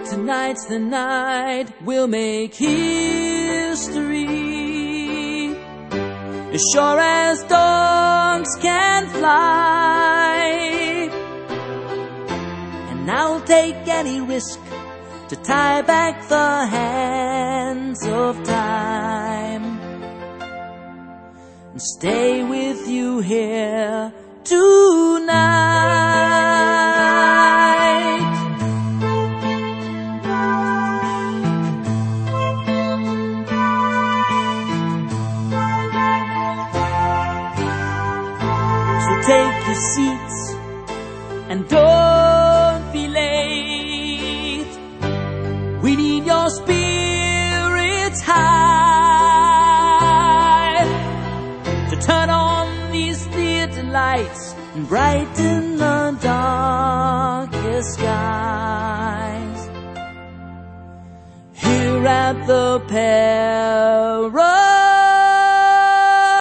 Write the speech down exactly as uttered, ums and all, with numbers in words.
Tonight's the night we'll make history. As sure as dogs can fly. And I'll take any risk to tie back the hands of time and stay with you here tonight. So take your seats and don't be late. We need your spirits high to turn on these theater lights and brighten the darkest skies. Here at the Paradise